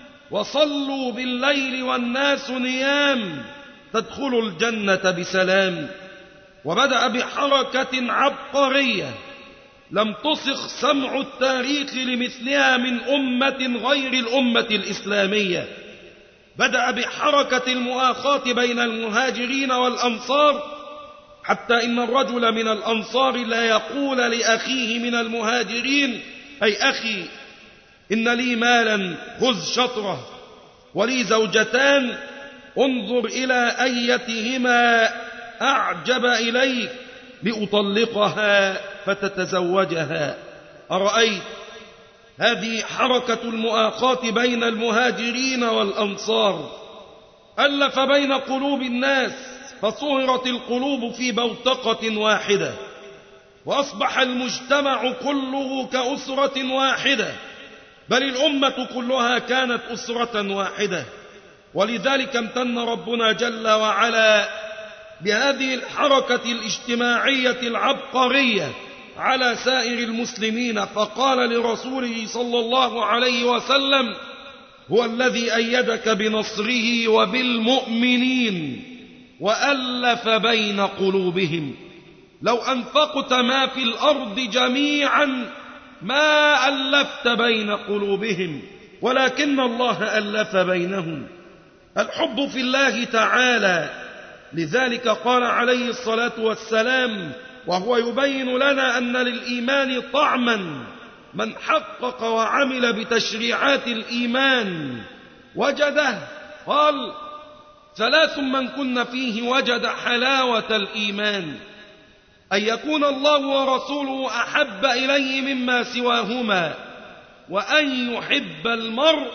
S2: وصلوا بالليل والناس نيام تدخلوا الجنة بسلام. وبدأ بحركة عبقرية لم تصخ سمع التاريخ لمثلها من أمة غير الأمة الإسلامية. بدأ بحركة المؤاخاة بين المهاجرين والأنصار، حتى إن الرجل من الأنصار لا يقول لأخيه من المهاجرين أي أخي إن لي مالا خذ شطره، ولي زوجتان انظر إلى أيتهما أعجب إليك لأطلقها فتتزوجها. أرأيت هذه حركة المؤاخاة بين المهاجرين والأنصار، ألف بين قلوب الناس فصهرت القلوب في بوتقة واحدة، وأصبح المجتمع كله كأسرة واحدة، بل الأمة كلها كانت أسرة واحدة. ولذلك امتن ربنا جل وعلا بهذه الحركة الاجتماعية العبقرية على سائر المسلمين، فقال لرسوله صلى الله عليه وسلم: هو الذي أيدك بنصره وبالمؤمنين وألف بين قلوبهم. لو أنفقت ما في الأرض جميعا ما ألفت بين قلوبهم، ولكن الله ألف بينهم. الحب في الله تعالى. لذلك قال عليه الصلاة والسلام وهو يبين لنا أن للإيمان طعما: من حقق وعمل بتشريعات الإيمان وجده، قال: ثلاث من كن فيه وجد حلاوة الإيمان: أن يكون الله ورسوله أحب إليه مما سواهما، وأن يحب المرء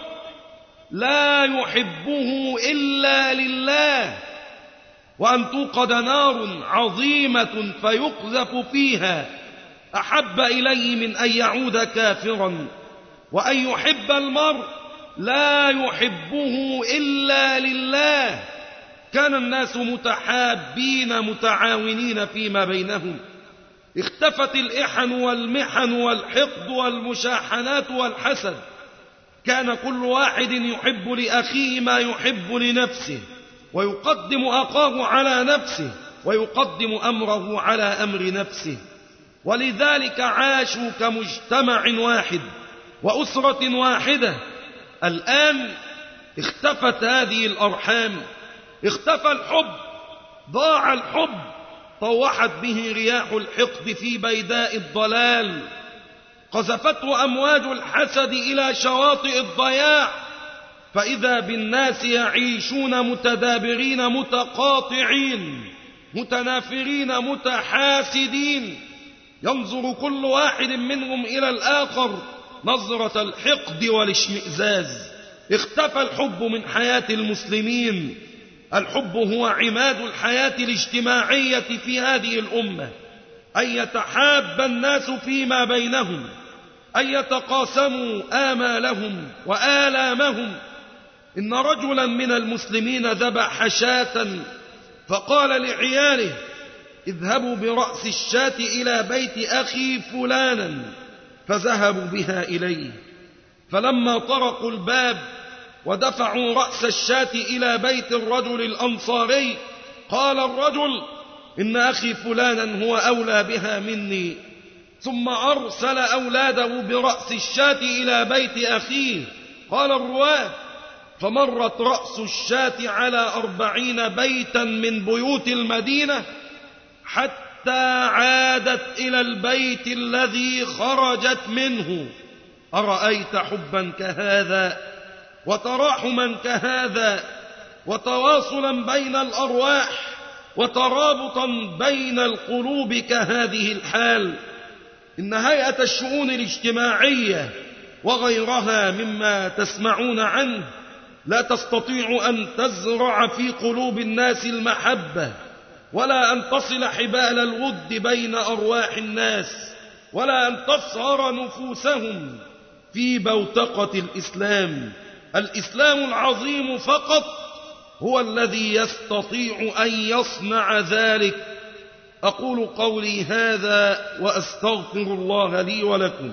S2: لا يحبه إلا لله، وأن توقد نار عظيمة فيقذف فيها أحب إليه من أن يعود كافرا، وأن يحب المرء لا يحبه إلا لله. كان الناس متحابين متعاونين فيما بينهم، اختفت الإحن والمحن والحقد والمشاحنات والحسد، كان كل واحد يحب لأخيه ما يحب لنفسه، ويقدم أخاه على نفسه، ويقدم أمره على أمر نفسه. ولذلك عاشوا كمجتمع واحد وأسرة واحدة. الآن اختفت هذه الأرحام، اختفى الحب، ضاع الحب، طوحت به رياح الحقد في بيداء الضلال، قذفته أمواج الحسد إلى شواطئ الضياع، فإذا بالناس يعيشون متدابرين متقاطعين متنافرين متحاسدين، ينظر كل واحد منهم إلى الآخر نظرة الحقد والاشمئزاز. اختفى الحب من حياة المسلمين. الحب هو عماد الحياة الاجتماعية في هذه الأمة، أن يتحاب الناس فيما بينهم، أن يتقاسموا آمالهم وآلامهم. إن رجلا من المسلمين ذبح شاة فقال لعياله: اذهبوا برأس الشاة إلى بيت أخي فلانا، فذهبوا بها إليه. فلما طرقوا الباب ودفعوا رأس الشاة إلى بيت الرجل الأنصاري، قال الرجل: إن أخي فلانا هو أولى بها مني. ثم أرسل أولاده برأس الشاة إلى بيت أخيه. قال الرواة: فمرت رأس الشاة على أربعين بيتا من بيوت المدينة حتى عادت إلى البيت الذي خرجت منه. أرأيت حبا كهذا وتراحما كهذا وتواصلا بين الأرواح وترابطا بين القلوب كهذه الحال؟ إن هيئة الشؤون الاجتماعية وغيرها مما تسمعون عنه لا تستطيع أن تزرع في قلوب الناس المحبة، ولا أن تصل حبال الود بين أرواح الناس، ولا أن تصهر نفوسهم في بوتقة الإسلام. الإسلام العظيم فقط هو الذي يستطيع أن يصنع ذلك. أقول قولي هذا وأستغفر الله لي ولكم.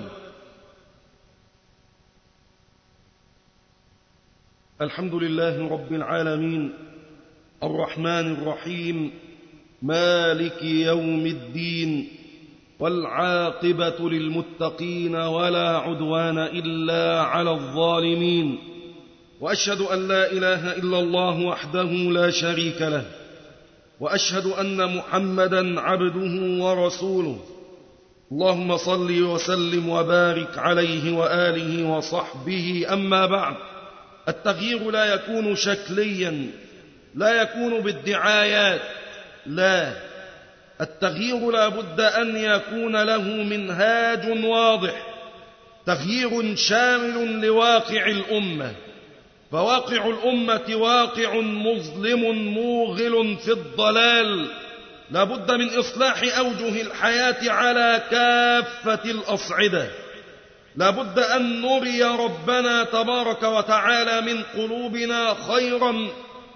S2: الحمد لله رب العالمين، الرحمن الرحيم، مالك يوم الدين، والعاقبة للمتقين ولا عدوان إلا على الظالمين. وأشهد أن لا إله إلا الله وحده لا شريك له، وأشهد أن محمدا عبده ورسوله. اللهم صل وسلم وبارك عليه وآله وصحبه. أما بعد، التغيير لا يكون شكليا، لا يكون بالدعايات، لا، التغيير لا بد أن يكون له منهاج واضح. تغيير شامل لواقع الأمة، فواقع الأمة واقع مظلم موغل في الضلال، لا بد من إصلاح أوجه الحياة على كافة الأصعدة. لا بد أن نري ربنا تبارك وتعالى من قلوبنا خيرا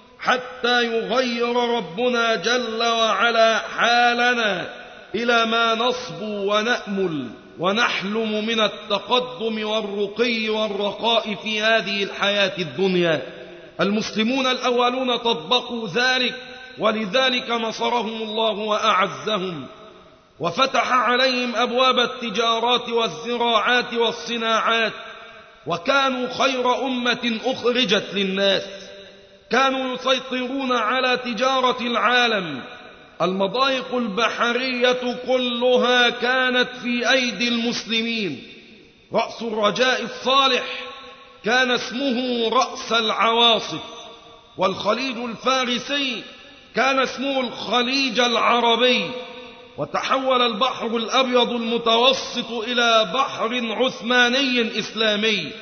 S2: حتى يغير ربنا جل وعلا حالنا إلى ما نصبو ونأمل ونحلم من التقدم والرقي والرخاء في هذه الحياة الدنيا. المسلمون الأولون طبقوا ذلك، ولذلك نصرهم الله وأعزهم وفتح عليهم أبواب التجارات والزراعات والصناعات، وكانوا خير أمة أخرجت للناس. كانوا يسيطرون على تجارة العالم، المضايق البحرية كلها كانت في أيدي المسلمين. رأس الرجاء الصالح كان اسمه رأس العواصف، والخليج الفارسي كان اسمه الخليج العربي، وتحول البحر الأبيض المتوسط إلى بحر عثماني إسلامي،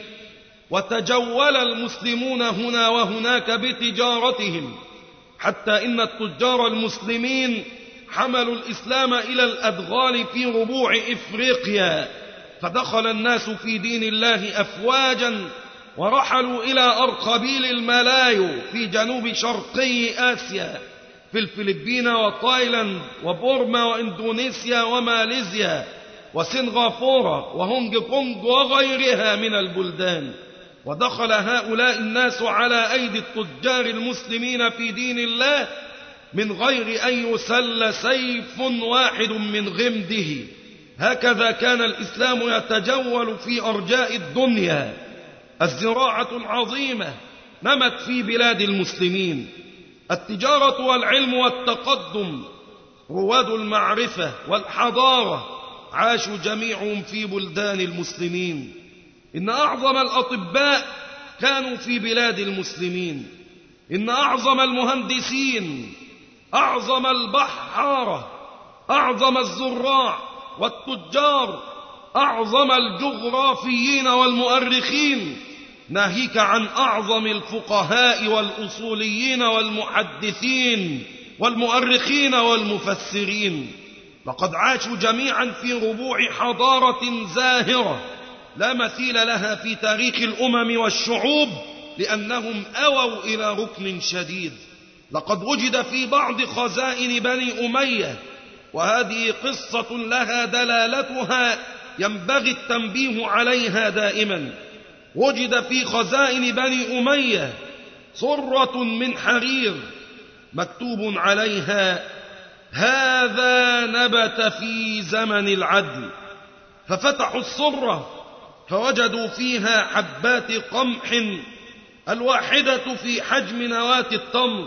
S2: وتجول المسلمون هنا وهناك بتجارتهم، حتى إن التجار المسلمين حملوا الإسلام إلى الأدغال في ربوع إفريقيا، فدخل الناس في دين الله أفواجا، ورحلوا إلى أرخبيل الملايو في جنوب شرقي آسيا، في الفلبين وتايلاند وبورما وإندونيسيا وماليزيا وسنغافورة وهونج كونج وغيرها من البلدان. ودخل هؤلاء الناس على أيدي التجار المسلمين في دين الله من غير أن يسل سيف واحد من غمده. هكذا كان الإسلام يتجول في أرجاء الدنيا. الزراعة العظيمة نمت في بلاد المسلمين، التجارة والعلم والتقدم، رواد المعرفة والحضارة عاشوا جميعهم في بلدان المسلمين. إن أعظم الأطباء كانوا في بلاد المسلمين، إن أعظم المهندسين، أعظم البحارة، أعظم الزراع والتجار، أعظم الجغرافيين والمؤرخين، ناهيك عن أعظم الفقهاء والأصوليين والمحدثين والمؤرخين والمفسرين. لقد عاشوا جميعا في ربوع حضارة زاهرة لا مثيل لها في تاريخ الأمم والشعوب، لأنهم أووا إلى ركن شديد. لقد وجد في بعض خزائن بني أمية، وهذه قصة لها دلالتها ينبغي التنبيه عليها دائما، وجد في خزائن بني أمية صرة من حرير مكتوب عليها: هذا نبت في زمن العدل. ففتحوا الصرة فوجدوا فيها حبات قمح الواحدة في حجم نواة التمر.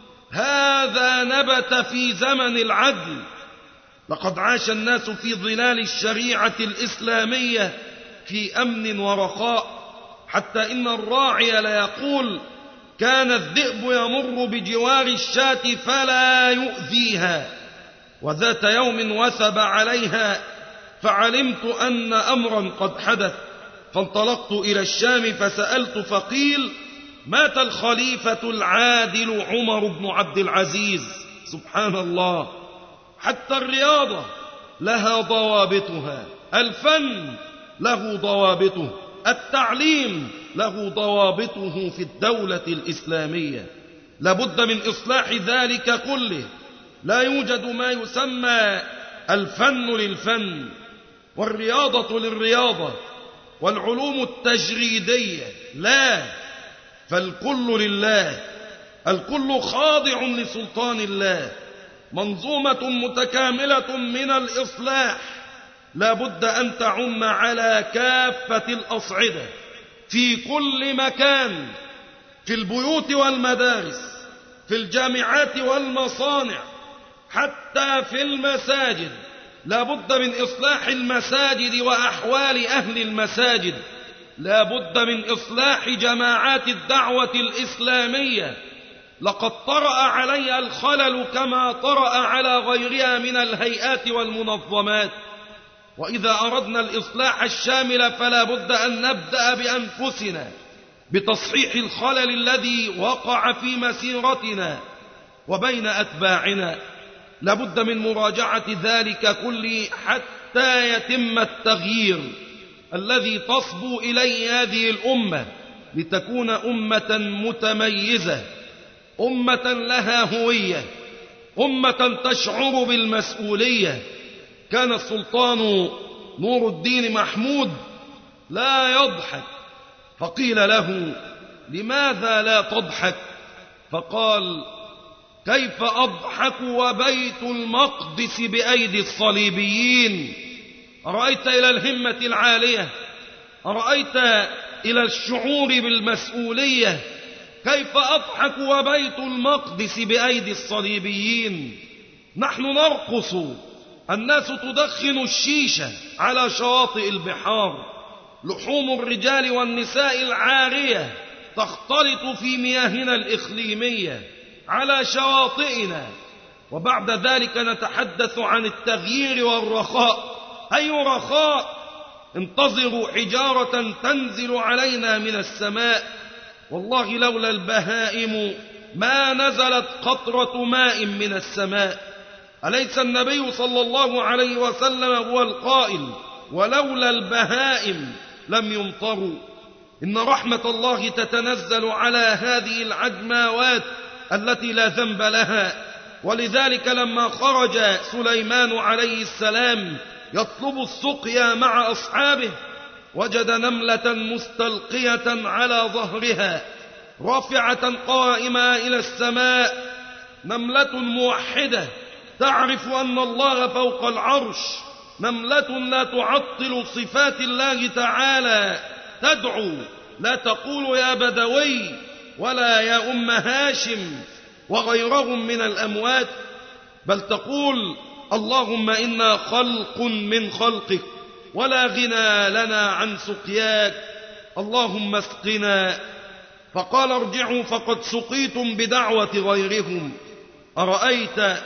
S2: هذا نبت في زمن العدل. لقد عاش الناس في ظلال الشريعة الإسلامية في أمن ورخاء، حتى إن الراعي ليقول: كان الذئب يمر بجوار الشاة فلا يؤذيها، وذات يوم وثب عليها فعلمت أن أمرا قد حدث، فانطلقت إلى الشام فسألت فقيل: مات الخليفة العادل عمر بن عبد العزيز. سبحان الله، حتى الرياضة لها ضوابطها، الفن له ضوابطه، التعليم له ضوابطه في الدولة الإسلامية. لابد من إصلاح ذلك كله. لا يوجد ما يسمى الفن للفن، والرياضة للرياضة، والعلوم التجريدية، لا، فالكل لله، الكل خاضع لسلطان الله. منظومة متكاملة من الإصلاح لا بد أن تعم على كافة الأصعدة، في كل مكان، في البيوت والمدارس، في الجامعات والمصانع، حتى في المساجد. لا بد من إصلاح المساجد وأحوال أهل المساجد. لا بد من إصلاح جماعات الدعوة الإسلامية. لقد طرأ عليها الخلل كما طرأ على غيرها من الهيئات والمنظمات. وإذا أردنا الإصلاح الشامل فلا بد أن نبدأ بأنفسنا بتصحيح الخلل الذي وقع في مسيرتنا وبين أتباعنا. لابد من مراجعة ذلك كله حتى يتم التغيير الذي تصبو إليه هذه الأمة لتكون أمة متميزة، أمة لها هوية، أمة تشعر بالمسؤولية. كان السلطان نور الدين محمود لا يضحك، فقيل له: لماذا لا تضحك؟ فقال: كيف أضحك وبيت المقدس بأيدي الصليبيين؟ أرأيت إلى الهمة العالية، أرأيت إلى الشعور بالمسؤولية، كيف أضحك وبيت المقدس بأيدي الصليبيين؟ نحن نرقص، الناس تدخن الشيشة على شواطئ البحار، لحوم الرجال والنساء العارية تختلط في مياهنا الإقليمية على شواطئنا، وبعد ذلك نتحدث عن التغيير والرخاء. أي رخاء؟ انتظروا حجارة تنزل علينا من السماء. والله لولا البهائم ما نزلت قطرة ماء من السماء. أليس النبي صلى الله عليه وسلم هو القائل: ولولا البهائم لم يمطروا؟ إن رحمة الله تتنزل على هذه العجماوات التي لا ذنب لها. ولذلك لما خرج سليمان عليه السلام يطلب السقيا مع أصحابه وجد نملة مستلقية على ظهرها رافعة قائمة إلى السماء، نملة موحدة تعرف أن الله فوق العرش، نملة لا تعطل صفات الله تعالى، تدعو لا تقول يا بدوي ولا يا أم هاشم وغيرهم من الأموات، بل تقول: اللهم إنا خلق من خلقك ولا غنى لنا عن سقياك، اللهم اسقنا. فقال: ارجعوا فقد سقيتم بدعوة غيرهم. أرأيت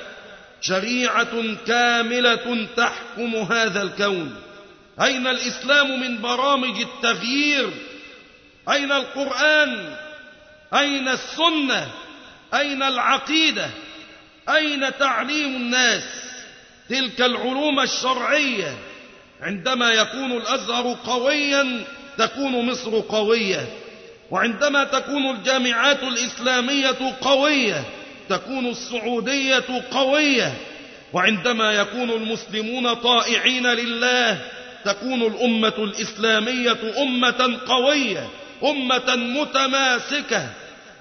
S2: شريعة كاملة تحكم هذا الكون؟ أين الإسلام من برامج التغيير؟ أين القرآن؟ أين السنة؟ أين العقيدة؟ أين تعليم الناس تلك العلوم الشرعية؟ عندما يكون الأزهر قويا تكون مصر قوية، وعندما تكون الجامعات الإسلامية قوية تكون السعودية قوية، وعندما يكون المسلمون طائعين لله تكون الأمة الإسلامية أمة قوية، أمة متماسكة،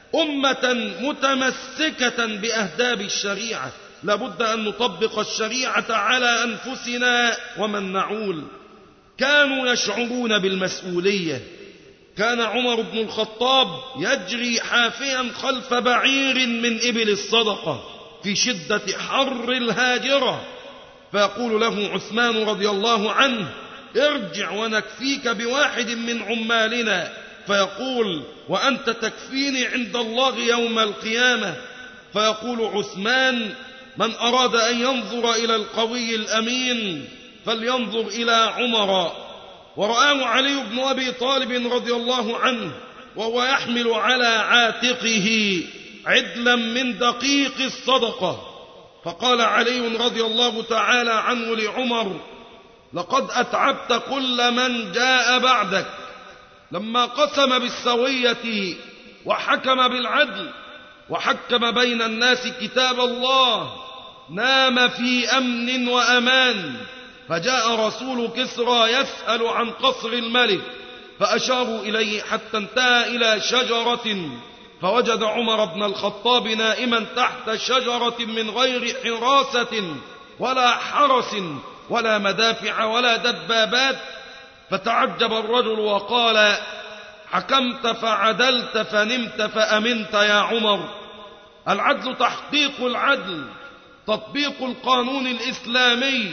S2: أمة متمسكة بأهداب الشريعة. لابد أن نطبق الشريعة على أنفسنا ومن نعول. كانوا يشعرون بالمسؤولية. كان عمر بن الخطاب يجري حافيا خلف بعير من إبل الصدقة في شدة حر الهاجرة، فيقول له عثمان رضي الله عنه: ارجع ونكفيك بواحد من عمالنا. فيقول: وأنت تكفيني عند الله يوم القيامة. فيقول عثمان: من أراد أن ينظر إلى القوي الأمين فلينظر إلى عمر. ورآه علي بن أبي طالب رضي الله عنه وهو يحمل على عاتقه عدلا من دقيق الصدقة، فقال علي رضي الله تعالى عنه لعمر: لقد أتعبت كل من جاء بعدك. لما قسم بالسوية وحكم بالعدل وحكم بين الناس كتاب الله نام في أمن وأمان، فجاء رسول كسرى يسأل عن قصر الملك فأشاروا إليه حتى انتهى إلى شجرة، فوجد عمر بن الخطاب نائما تحت شجرة من غير حراسة ولا حرس ولا مدافع ولا دبابات. فتعجب الرجل وقال: حكمت فعدلت فنمت فأمنت يا عمر. العدل تحقيق العدل، تطبيق القانون الإسلامي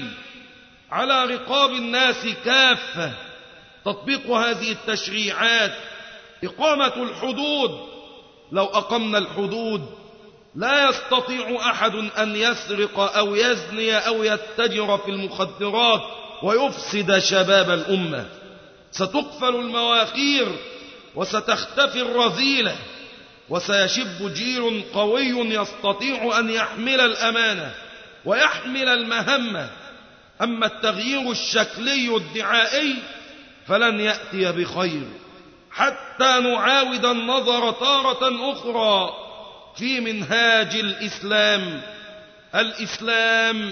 S2: على رقاب الناس كافة، تطبيق هذه التشريعات، إقامة الحدود. لو أقمنا الحدود لا يستطيع أحد أن يسرق أو يزني أو يتجر في المخدرات ويفسد شباب الأمة. ستقفل المواخير وستختفي الرذيلة، وسيشب جيل قوي يستطيع أن يحمل الأمانة ويحمل المهمة. أما التغيير الشكلي الدعائي فلن يأتي بخير، حتى نعاود النظر تارة أخرى في منهاج الإسلام. الإسلام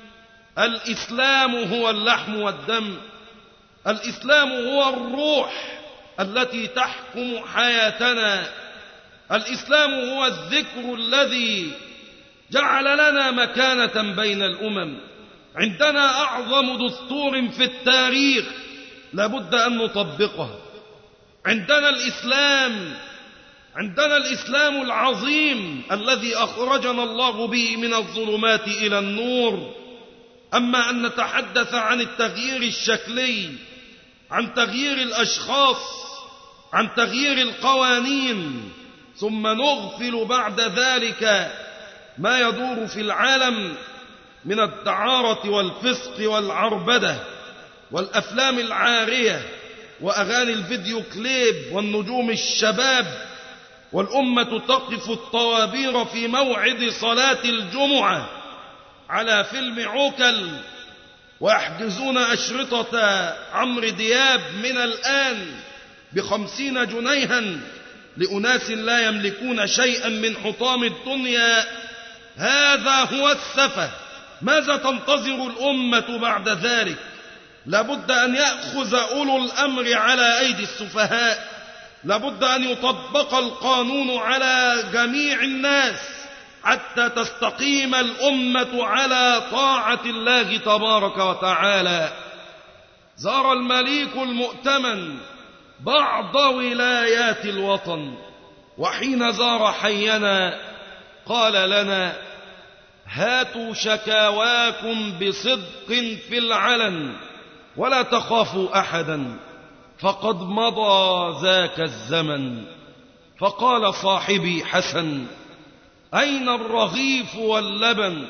S2: الإسلام هو اللحم والدم، الإسلام هو الروح التي تحكم حياتنا، الإسلام هو الذكر الذي جعل لنا مكانة بين الأمم. عندنا أعظم دستور في التاريخ لابد أن نطبقه. عندنا الإسلام عندنا الإسلام العظيم الذي أخرجنا الله به من الظلمات إلى النور. أما أن نتحدث عن التغيير الشكلي، عن تغيير الأشخاص، عن تغيير القوانين، ثم نغفل بعد ذلك ما يدور في العالم من الدعارة والفسق والعربدة والأفلام العارية وأغاني الفيديو كليب والنجوم الشباب، والأمة تقف الطوابير في موعد صلاة الجمعة على فيلم عوكل، ويحجزون أشرطة عمرو دياب من الآن بخمسين جنيها لأناس لا يملكون شيئا من حطام الدنيا. هذا هو السفه. ماذا تنتظر الأمة بعد ذلك؟ لابد أن يأخذ أولو الأمر على أيدي السفهاء، لابد أن يطبق القانون على جميع الناس حتى تستقيم الأمة على طاعة الله تبارك وتعالى. زار المليك المؤتمن بعض ولايات الوطن، وحين زار حينا قال لنا: هاتوا شكاواكم بصدق في العلن ولا تخافوا أحدا، فقد مضى ذاك الزمن. فقال صاحبي حسن: أين الرغيف واللبن؟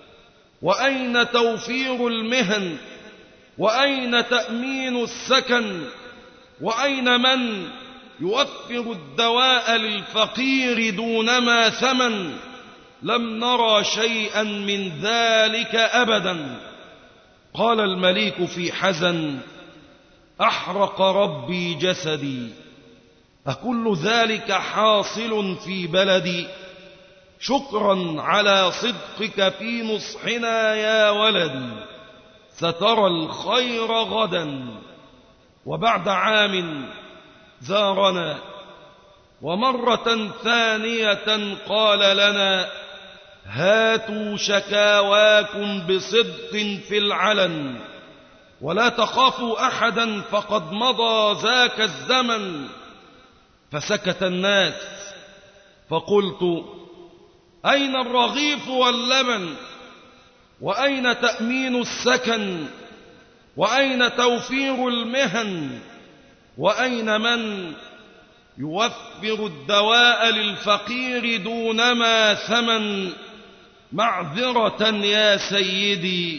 S2: وأين توفير المهن؟ وأين تأمين السكن؟ وأين من يوفر الدواء للفقير دونما ثمن؟ لم نرى شيئا من ذلك أبدا. قال المليك في حزن: أحرق ربي جسدي، أكل ذلك حاصل في بلدي؟ شكرا على صدقك في نصحنا يا ولدي، سترى الخير غدا. وبعد عام زارنا، ومرة ثانية قال لنا: هاتوا شكاواكم بصدق في العلن ولا تخافوا أحدا، فقد مضى ذاك الزمن. فسكت الناس، فقلت: أين الرغيف واللبن؟ وأين تأمين السكن؟ وأين توفير المهن؟ وأين من يوفر الدواء للفقير دونما ثمن؟ معذرة يا سيدي،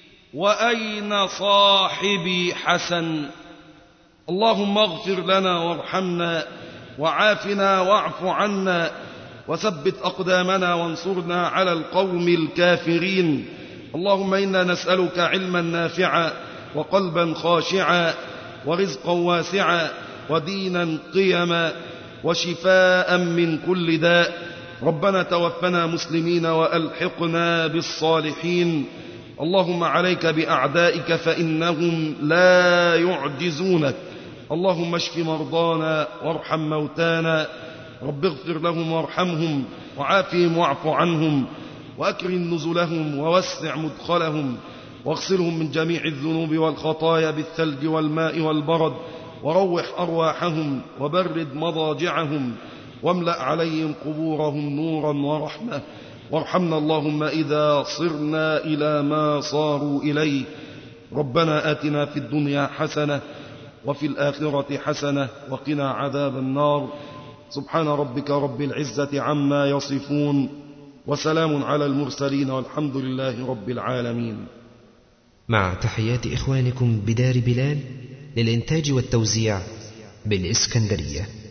S2: وأين صاحبي حسن؟ اللهم اغفر لنا وارحمنا وعافنا واعف عنا وثبت أقدامنا وانصرنا على القوم الكافرين. اللهم إنا نسألك علما نافعا وقلبا خاشعا ورزقا واسعا ودينا قيما وشفاء من كل داء. ربنا توفنا مسلمين وألحقنا بالصالحين. اللهم عليك بأعدائك فإنهم لا يعجزونك. اللهم اشف مرضانا وارحم موتانا، رب اغفر لهم وارحمهم وعافهم واعف عنهم وأكرم نزلهم ووسع مدخلهم واغسلهم من جميع الذنوب والخطايا بالثلج والماء والبرد، وروح أرواحهم وبرد مضاجعهم واملأ عليهم قبورهم نورا ورحمة. وارحمنا اللهم إذا صرنا إلى ما صاروا إليه. ربنا آتنا في الدنيا حسنة وفي الآخرة حسنة وقنا عذاب النار. سبحان ربك رب العزة عما يصفون، وسلام على المرسلين، والحمد لله رب العالمين.
S1: مع تحيات إخوانكم بدار بلال للإنتاج والتوزيع بالإسكندرية.